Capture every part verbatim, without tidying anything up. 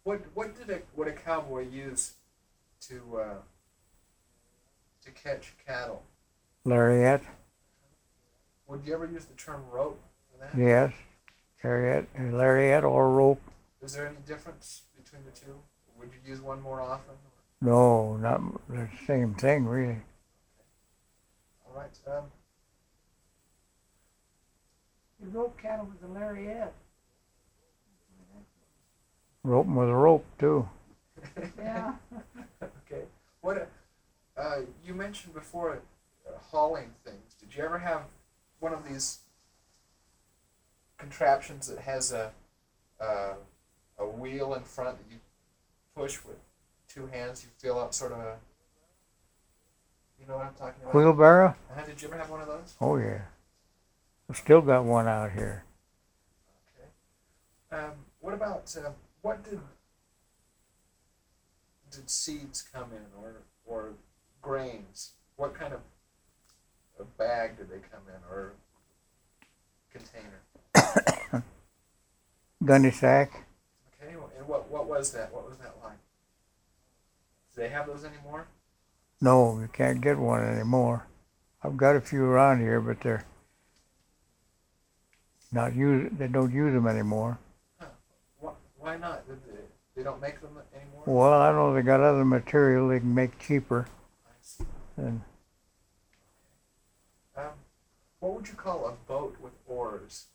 What what did a would a cowboy use to uh, to catch cattle? Lariat, Would you ever use the term rope for that? yes. Lariat, lariat or rope. Is there any difference between the two? Would you use one more often? No, not the same thing, really. All right. Um, You rope cattle with a lariat. Roping with a rope, too. Yeah. okay. What uh, you mentioned before, uh, hauling things. Did you ever have one of these contraptions that has a uh, a wheel in front that you push with two hands? You feel out sort of a. You know what I'm talking about? Wheelbarrow? Uh, did you ever have one of those? Oh, yeah. I've still got one out here. Okay. Um, what about uh, what did did seeds come in, or or grains? What kind of a bag did they come in, or container? Gunny sack? Okay. And what what was that? What was that like? Do they have those anymore? No, you can't get one anymore. I've got a few around here, but they're not use. They don't use them anymore. Huh. Why, why not? Did they, they don't make them anymore? Well, I know they got other material they can make cheaper. I see. And Um, what would you call a boat with oars?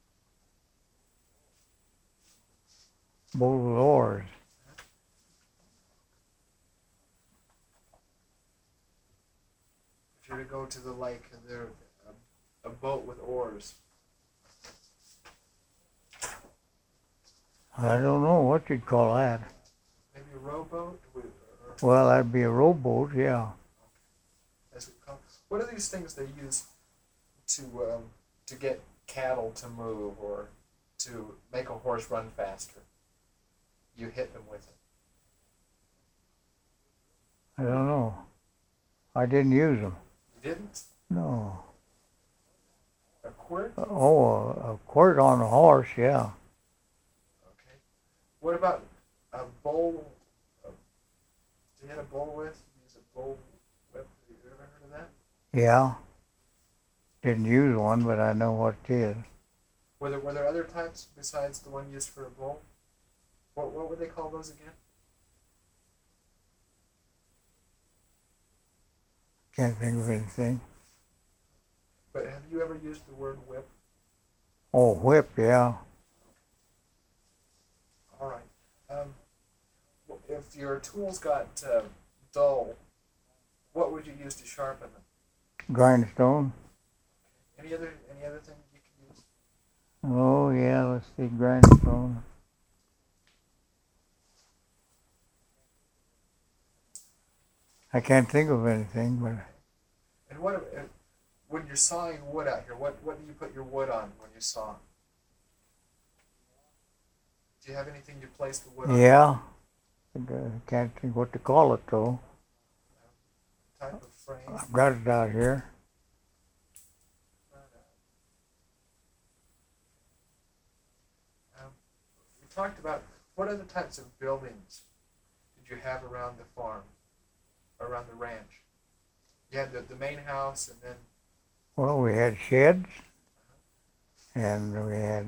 boat with oars. If you were to go to the lake, and there a, a boat with oars. I don't know what you'd call that. Maybe a rowboat? With, or, Well, that'd be a rowboat, yeah. as we call it. What are these things they use to um, to get cattle to move, or to make a horse run faster? You hit them with it. I don't know. I didn't use them. You didn't? No. A quirt? Oh, a, a quirt on a horse, yeah. Okay. What about a bowl? Uh, do you hit a bowl with? Use a bowl whip? Have you ever heard of that? Yeah. Didn't use one, but I know what it is. Were there were there other types besides the one used for a bowl? What what would they call those again? Can't think of anything. But have you ever used the word whip? Oh, whip, yeah. All right. Um, if your tools got uh, dull, what would you use to sharpen them? Grindstone. Any other any other thing you could use? Oh, yeah, let's see, grindstone. I can't think of anything, but And what uh, when you're sawing wood out here? What what do you put your wood on when you saw? Do you have anything you place the wood on? yeah. I can't think what to call it, though. Type of frame. I've got it out here. Um, we talked about what other types of buildings did you have around the farm, around the ranch? You had the, the main house, and then Well, we had sheds, and we had,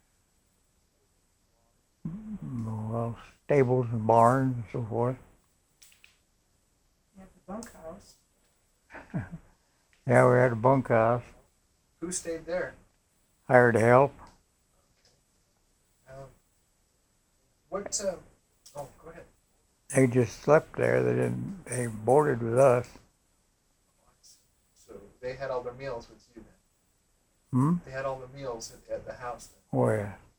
well, stables and barns and so forth. You have the bunkhouse. Yeah, we had a bunkhouse, who stayed there? hired help. Um, what? Uh, oh, go ahead. They just slept there. They didn't. They boarded with us. So they had all their meals with you then. Hmm. They had all the meals at, at the house then. Oh yeah.